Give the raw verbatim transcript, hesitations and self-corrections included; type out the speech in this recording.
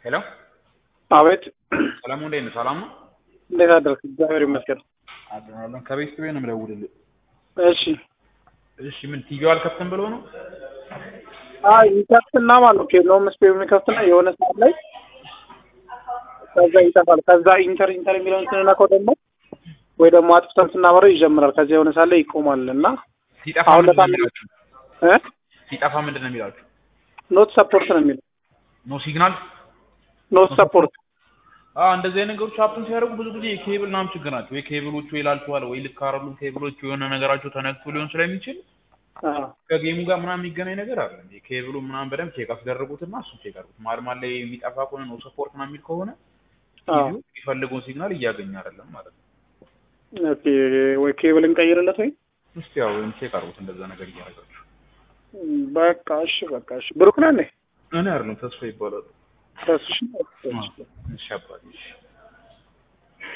ሄሎ አቤት ሰላም እንዴት ነህ? ሰላም ነው? እንዴት አደርክ? እግዚአብሔር ይመስገን። አድናለሁ። ከቤት ቤት ነው የምደውልልህ። እሺ እሺ ምን ቲቪው አልከፍትም ብሎ ነው? አይ ይከፍትና ማለት ነው ኬብሎም ስፔም ይከፍትና የሆነ ሰዓት ላይ ከዛ ይጠፋል። ከዛ ኢንተር ኢንተር የሚለውን ስንነካው ደግሞ ወይ ደግሞ አጥፍተን ስናበረው ይጀምራል። ከዛ የሆነ ሰዓት ላይ ይቆማልና ሲጠፋ አሁን ምንድን ነው ለታም የሚላችሁ? እ ሲጠፋ ምንድን ነው የሚላችሁ? ኖት ሰፖርት ነው የሚለው። ኖ ሲግናል ኖት ሰፖርት አዎ እንደዚህ አይነት ነገሮች ሀፕን ሲያደርጉ ብዙ ጊዜ የኬብል ምናምን ችግር ናቸው። ወይ ኬብሎቹ ይላልተዋል ወይ ልክ አይደሉም ኬብሎቹ የሆነ ነገራቸው ተነክቶ ሊሆን ስለሚችል አዎ ከጌሙ ጋር ምናምን የሚገናኝ ነገር አለ። የኬብሉ ምናምን በደንብ ቼክ አስደርጉትና እሱ ቼክ አድርጉት። መሀል መሀል ላይ የሚጠፋ ከሆነ ኖ ሰፖርት ምናምን የሚል ከሆነ ቲቪው የሚፈልገውን ሲግናል እያገኘ አይደለም ማለት ነው። ኦኬ ወይ ኬብል እንቀይርለት ወይ እስቲ ያው ወይም ቼክ አድርጉት እንደዛ ነገር እያደረጋችሁ። በቃ እሺ በቃ እሺ ብሩክ ነህ? እኔ አይደለም ተስፋ ይባላል። ተስፋ እሺ አባቴ